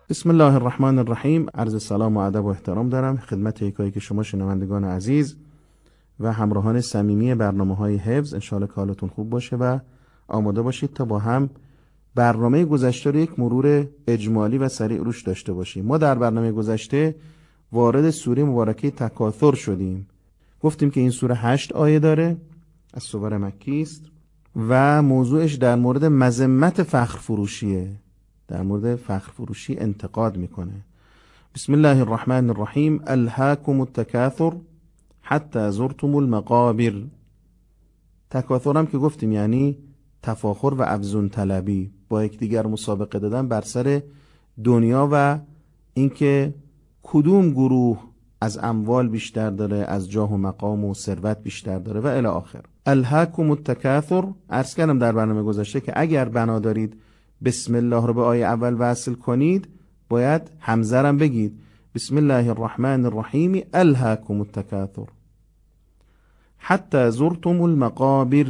بسم الله الرحمن الرحیم. عرض سلام و ادب و احترام دارم خدمت یکایی که شما شنوندگان عزیز و همراهان صمیمی برنامه‌های حفظ. انشاءالله که حالتون خوب باشه و آماده باشید تا با هم برنامه گذشته رو یک مرور اجمالی و سریع روش داشته باشیم. ما در برنامه گذشته وارد سوره مبارکه تکاثر شدیم. گفتیم که این سوره 8 آیه داره، از سور مکی است و موضوعش در مورد مذمت فخر فروشیه. در مورد فخر فروشی انتقاد میکنه. بسم الله الرحمن الرحیم. الهاکم التکاثر حتی زرتم المقابر. تکاثر هم که گفتیم یعنی تفاخر و افزون طلبی، با یکدیگر مسابقه دادن بر سر دنیا و اینکه کدوم گروه از اموال بیشتر داره، از جاه و مقام و ثروت بیشتر داره و الی آخر. الهاکم التکاثر. عرض کردم در برنامه گذشته که اگر بنا دارید بسم الله رو به آیه اول وصل کنید باید همزه هم بگید. بسم الله الرحمن الرحیم. الهاکم التکاثر حتی زرتم المقابر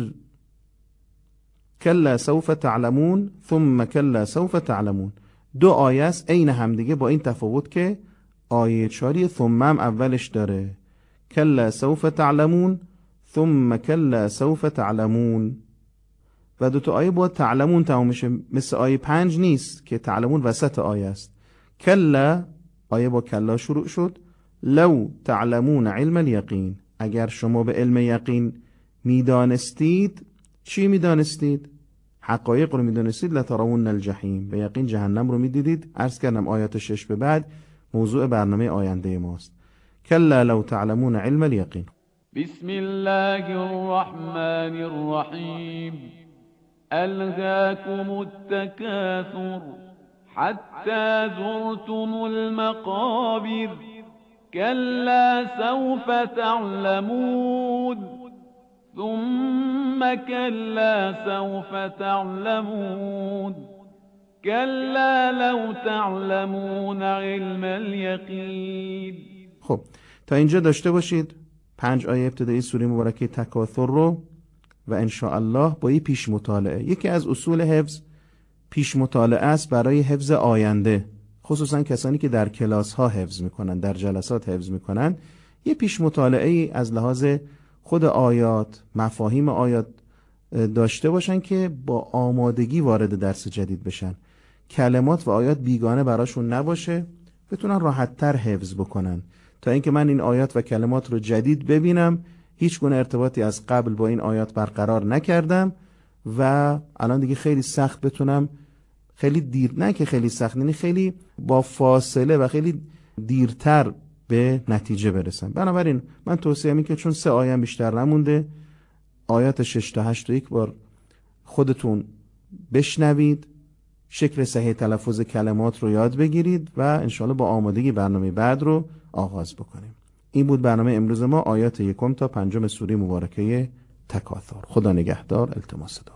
کلا سوف تعلمون ثم کلا سوف تعلمون. دو آیه است عین همدیگه با این تفاوت که آیه 4 ثم هم اولش داره. کلا سوف تعلمون ثم کلا سوف تعلمون و دو تا آیه با تعلمون تمام میشه. مثل آیه 5 نیست که تعلمون وسط آیه است. کلا آیه با کلا شروع شد. لو تعلمون علم الیقین. اگر شما به علم یقین میدانستید. چی میدانستید؟ حقایق رو میدانستید. لترون الجحیم. به یقین جهنم رو میدیدید. عرض کردم آیات 6 به بعد موضوع برنامه آینده ماست. کلا لو تعلمون علم الیقین. بسم الله الرحمن الرحیم. ألهاكم التكاثر حتى زرتم المقابر كلا سوف تعلمون ثم كلا سوف تعلمون كلا لو تعلمون علم اليقين. خب تا اینجا داشته باشید 5 آیه ابتدایی سوره مبارکه تکاثر رو و انشاءالله با یه پیش مطالعه. یکی از اصول حفظ پیش مطالعه است برای حفظ آینده، خصوصا کسانی که در کلاس ها حفظ میکنن، در جلسات حفظ میکنن. یه پیش مطالعه از لحاظ خود آیات، مفاهیم آیات داشته باشن که با آمادگی وارد درس جدید بشن، کلمات و آیات بیگانه براشون نباشه، بتونن راحت تر حفظ بکنن. تا اینکه من این آیات و کلمات رو جدید ببینم هیچ گونه ارتباطی از قبل با این آیات برقرار نکردم و الان دیگه خیلی سخت بتونم، خیلی دیر، نه که خیلی سخت، یعنی خیلی با فاصله و خیلی دیرتر به نتیجه برسم. بنابراین من توصیه می که چون 3 آیه بیشتر نمونده، آیات 6 تا 8 رو یک بار خودتون بشنوید، شکل صحیح تلفظ کلمات رو یاد بگیرید و انشاءالله با آمادگی برنامه بعد رو آغاز بکنیم. این بود برنامه امروز ما، آیات 1 تا 5 سوره مبارکه تکاثر. خدا نگهدار. التماس دعا.